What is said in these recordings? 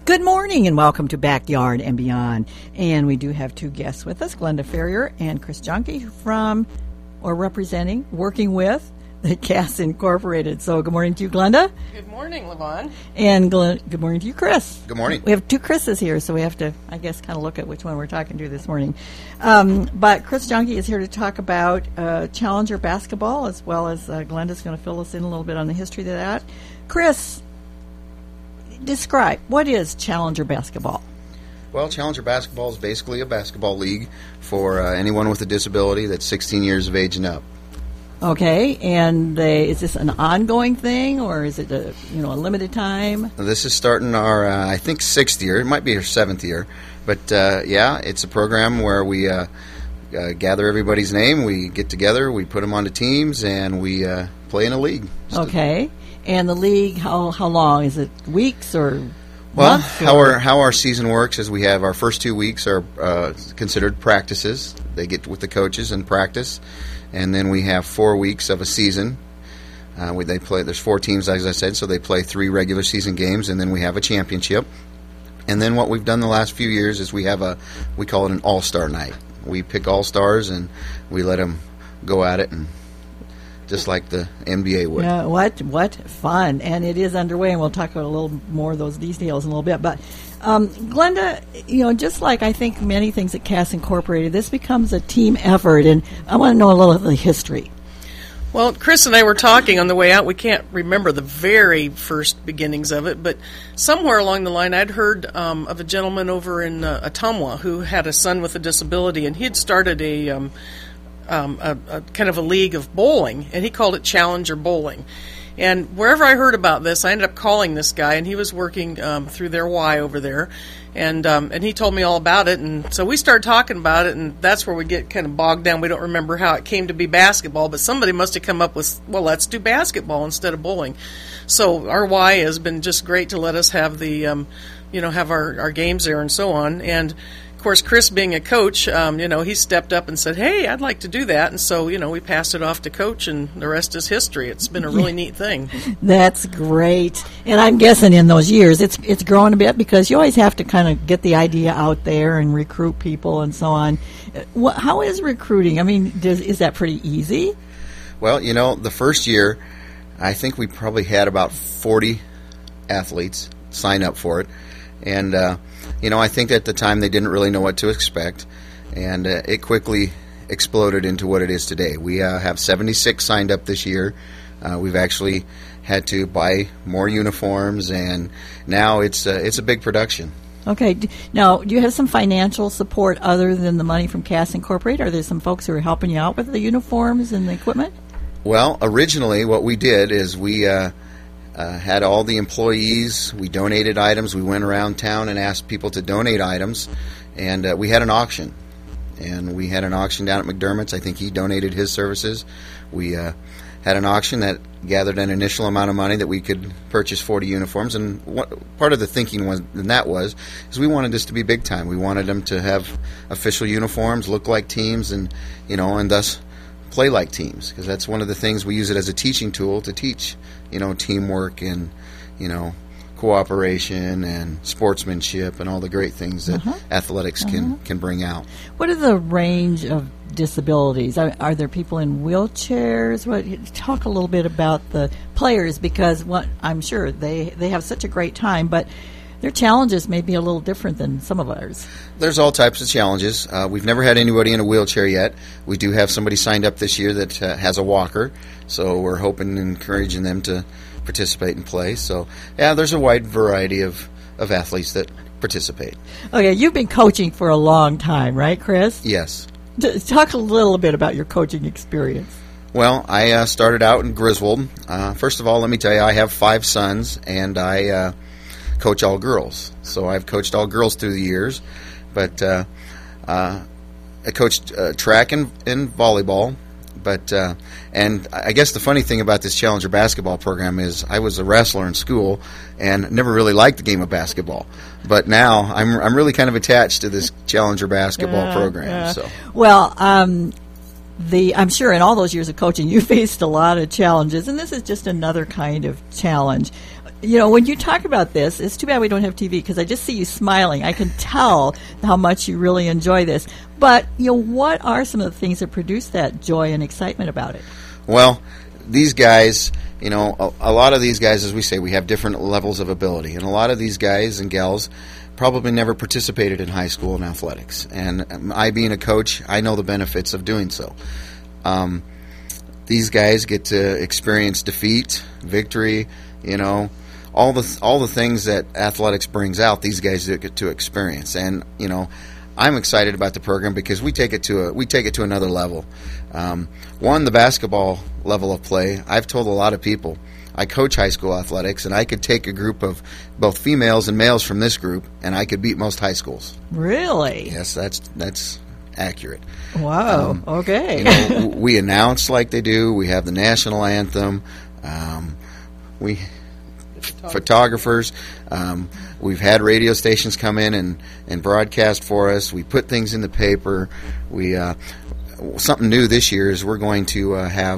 Good morning and welcome to Backyard and Beyond. And we do have two guests with us, Glenda Ferrier and Chris Junkie working with the Cass Incorporated. So good morning to you, Glenda. Good morning, Levon. And good morning to you, Chris. Good morning. We have two Chris's here, so we have to, I guess, kind of look at which one we're talking to this morning. But Chris Junkie is here to talk about Challenger basketball, as well as Glenda's going to fill us in a little bit on the history of that. Chris, describe, what is Challenger basketball? Well, Challenger basketball is basically a basketball league for anyone with a disability that's 16 years of age and up. Okay, and is this an ongoing thing, or is it a limited time? This is starting our, I think, 6th year. It might be our 7th year. But, it's a program where we gather everybody's name, we get together, we put them onto teams, and we play in a league. Okay. And the league, how long? Is it weeks or well, months? How our season works is we have our first 2 weeks are considered practices. They get with the coaches and practice. And then we have 4 weeks of a season. They play. There's 4 teams, as I said, so they play 3 regular season games, and then we have a championship. And then what we've done the last few years is we call it an all-star night. We pick all-stars, and we let them go at it, and just like the NBA would. Yeah, what fun. And it is underway, and we'll talk about a little more of those details in a little bit. But, Glenda, just like I think many things at Cass Incorporated, this becomes a team effort, and I want to know a little of the history. Well, Chris and I were talking on the way out. We can't remember the very first beginnings of it, but somewhere along the line I'd heard of a gentleman over in Ottumwa who had a son with a disability, and he had started a kind of a league of bowling, and he called it Challenger Bowling. And wherever I heard about this, I ended up calling this guy, and he was working through their Y over there, and he told me all about it, and so we started talking about it, and that's where we get kind of bogged down. We don't remember how it came to be basketball, but somebody must have come up with, well, let's do basketball instead of bowling. So our Y has been just great to let us have the, have our games there and so on, and of course, Chris, being a coach, he stepped up and said, hey, I'd like to do that. And so, we passed it off to Coach, and the rest is history. It's been a really neat thing. That's great. And I'm guessing in those years it's grown a bit, because you always have to kind of get the idea out there and recruit people and so on. How is recruiting? I mean, is that pretty easy? Well, the first year, I think we probably had about 40 athletes sign up for it. And, I think at the time they didn't really know what to expect, and it quickly exploded into what it is today. We have 76 signed up this year. We've actually had to buy more uniforms, and now it's a big production. Okay. Now, do you have some financial support other than the money from Cass Incorporated? Are there some folks who are helping you out with the uniforms and the equipment? Well, originally what we did is we had all the employees. We donated items. We went around town and asked people to donate items, and we had an auction. And we had an auction down at McDermott's. I think he donated his services. We had an auction that gathered an initial amount of money that we could purchase 40 uniforms. And part of the thinking was we wanted this to be big time. We wanted them to have official uniforms, look like teams, and thus play like teams, because that's one of the things we use it as a teaching tool to teach, teamwork and, cooperation and sportsmanship and all the great things that athletics can bring out. What are the range of disabilities? Are there people in wheelchairs? Talk a little bit about the players, because I'm sure they have such a great time, but their challenges may be a little different than some of ours. There's all types of challenges. We've never had anybody in a wheelchair yet. We do have somebody signed up this year that has a walker, so we're hoping and encouraging them to participate and play. So, there's a wide variety of athletes that participate. Okay, you've been coaching for a long time, right, Chris? Yes. Talk a little bit about your coaching experience. Well, I started out in Griswold. First of all, let me tell you, I have 5 sons, and I coach all girls. So I've coached all girls through the years, but I coached track and volleyball. But and I guess the funny thing about this Challenger basketball program is I was a wrestler in school and never really liked the game of basketball. But now I'm really kind of attached to this Challenger basketball program. So well, I'm sure in all those years of coaching you faced a lot of challenges, and this is just another kind of challenge. When you talk about this, it's too bad we don't have TV because I just see you smiling. I can tell how much you really enjoy this. But, what are some of the things that produce that joy and excitement about it? Well, these guys, a lot of these guys, as we say, we have different levels of ability. And a lot of these guys and gals probably never participated in high school in athletics. And I, being a coach, I know the benefits of doing so. These guys get to experience defeat, victory, all the things that athletics brings out. These guys get to experience, and I'm excited about the program because we take it to another level. One, the basketball level of play. I've told a lot of people I coach high school athletics, and I could take a group of both females and males from this group, and I could beat most high schools. Really? Yes, that's accurate. Wow. Okay. We announce like they do. We have the national anthem. We photographers. We've had radio stations come in and broadcast for us. We put things in the paper. We something new this year is we're going to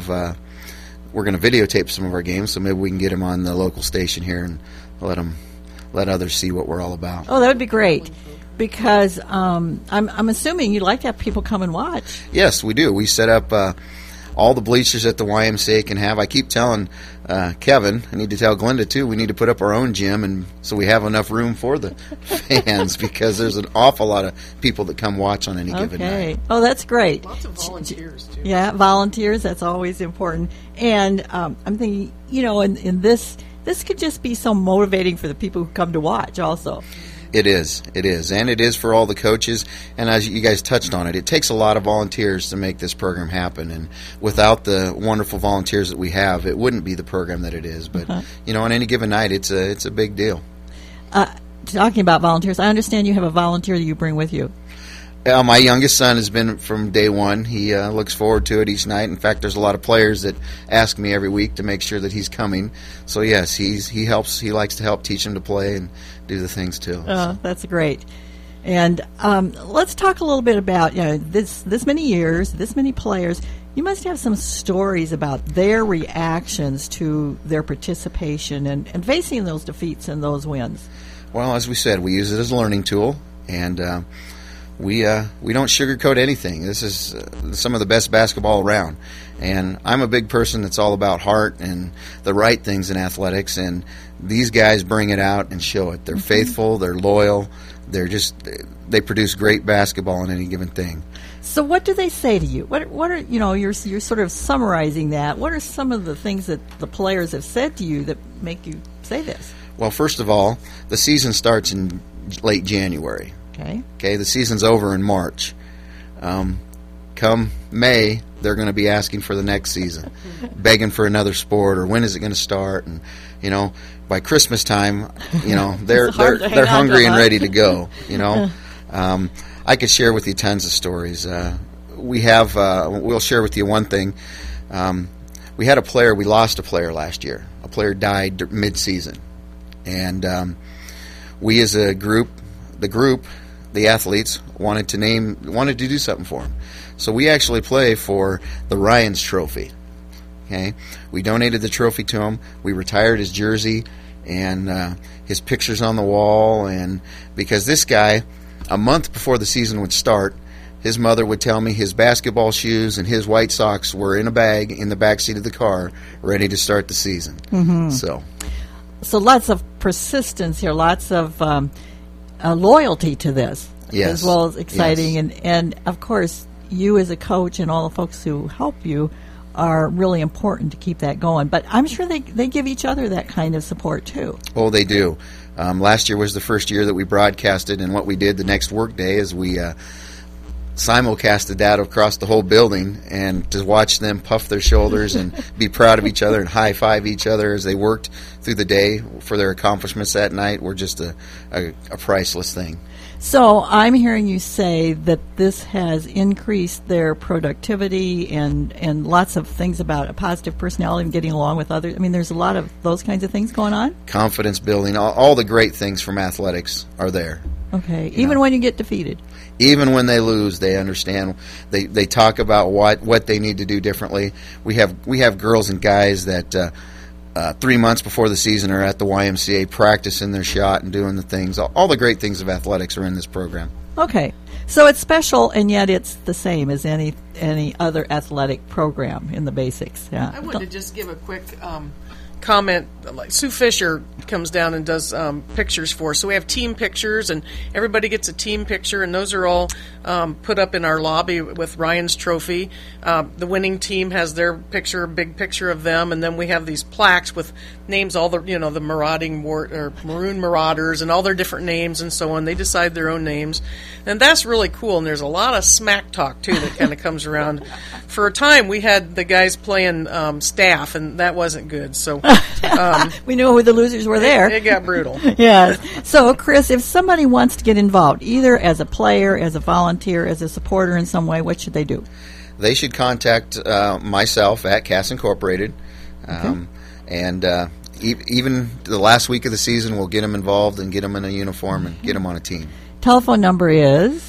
videotape some of our games, so maybe we can get them on the local station here and let others see what we're all about. Oh, that would be great. Because I'm assuming you'd like to have people come and watch. Yes, we do. We set up all the bleachers that the YMCA can have. I keep telling Kevin, I need to tell Glenda too, we need to put up our own gym and so we have enough room for the fans because there's an awful lot of people that come watch on any given night. Oh, that's great. Lots of volunteers too. Yeah, volunteers, that's always important. And I'm thinking, in this could just be so motivating for the people who come to watch also. It is, and it is for all the coaches, and as you guys touched on it takes a lot of volunteers to make this program happen, and without the wonderful volunteers that we have, it wouldn't be the program that it is, but, on any given night, it's a big deal. Talking about volunteers, I understand you have a volunteer that you bring with you. My youngest son has been from day one. He looks forward to it each night. In fact, there's a lot of players that ask me every week to make sure that he's coming. So yes, he helps. He likes to help teach him to play and do the things too. Oh, that's great. And let's talk a little bit about this many years, this many players. You must have some stories about their reactions to their participation and facing those defeats and those wins. Well, as we said, we use it as a learning tool, and we don't sugarcoat anything. This is some of the best basketball around. And I'm a big person that's all about heart and the right things in athletics, and these guys bring it out and show it. They're faithful, they're loyal, they produce great basketball in any given thing. So what do they say to you? What are you're sort of summarizing that. What are some of the things that the players have said to you that make you say this? Well, first of all, the season starts in late January. Okay, the season's over in March. Come May, they're going to be asking for the next season, begging for another sport, or when is it going to start? And by Christmas time, they're hungry and ready to go. I could share with you tons of stories. We'll share with you one thing. We lost a player last year. A player died mid-season, and we as a group, the athletes wanted to do something for him. So we actually play for the Ryan's Trophy. Okay, we donated the trophy to him. We retired his jersey and his pictures on the wall. And because this guy, a month before the season would start, his mother would tell me his basketball shoes and his white socks were in a bag in the backseat of the car, ready to start the season. Mm-hmm. So lots of persistence here, lots of loyalty to this, yes, as well as exciting. Yes. And of course, you as a coach and all the folks who help you are really important to keep that going. But I'm sure they give each other that kind of support too. Oh, they do. Last year was the first year that we broadcasted, and what we did the next work day is we simulcasted that across the whole building, and to watch them puff their shoulders and be proud of each other and high-five each other as they worked through the day for their accomplishments that night were just a priceless thing. So I'm hearing you say that this has increased their productivity and lots of things about a positive personality and getting along with others. I mean, there's a lot of those kinds of things going on. Confidence building, all the great things from athletics are there. Okay, even when you get defeated. Even when they lose, they understand. They talk about what they need to do differently. We have girls and guys that 3 months before the season are at the YMCA practicing their shot and doing the things. All the great things of athletics are in this program. Okay. So it's special, and yet it's the same as any other athletic program in the basics. Yeah. I wanted to just give a quick comment. Like Sue Fisher comes down and does pictures for us. So we have team pictures, and everybody gets a team picture, and those are all put up in our lobby with Ryan's trophy. The winning team has their picture, a big picture of them, and then we have these plaques with names, all the the Maroon Marauders, and all their different names and so on. They decide their own names, and that's really cool. And there's a lot of smack talk too that kind of comes around. For a time, we had the guys playing staff, and that wasn't good. So we knew who the losers were there. It got brutal. Yes. So, Chris, if somebody wants to get involved, either as a player, as a volunteer, as a supporter in some way, what should they do? They should contact myself at Cass Incorporated. And even the last week of the season, we'll get them involved and get them in a uniform and get them on a team. Telephone number is?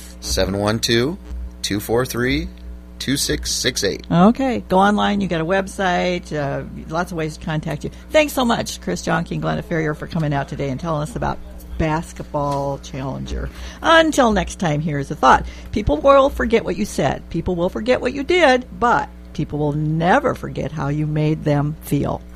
712-243-2668. Okay. Go online. You got a website. Lots of ways to contact you. Thanks so much, Chris Jonke and Glenda Ferrier, for coming out today and telling us about Basketball Challenger. Until next time, here's a thought. People will forget what you said. People will forget what you did, but people will never forget how you made them feel.